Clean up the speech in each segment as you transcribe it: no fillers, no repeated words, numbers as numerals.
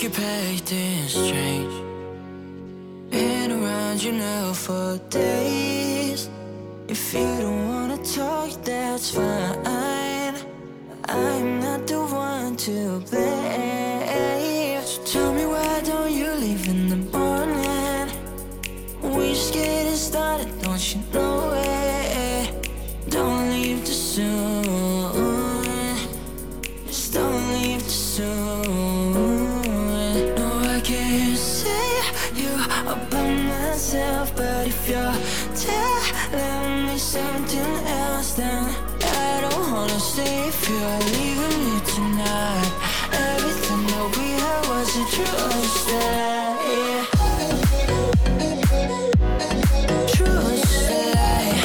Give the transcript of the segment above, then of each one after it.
keep acting strange? Been around you now for days. If you don't wanna talk, that's fine. I'm not the one to blame. So tell me, why don't you leave in the morning? We just getting started, don't you know it? Don't leave too soon. Just don't leave too soon. No, I can't say you all by myself, but if you're telling me something else, then I don't wanna stay. If you're leaving me tonight, everything that we had was a true lie. True lie.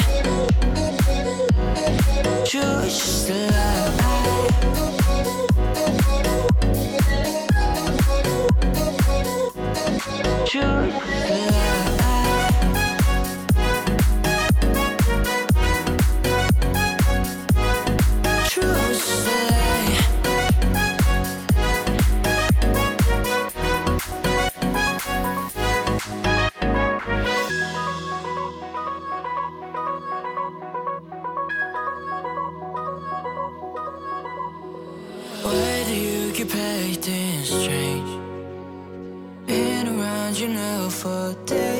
True lie. True Why do you keep acting strange? Been around you now for days.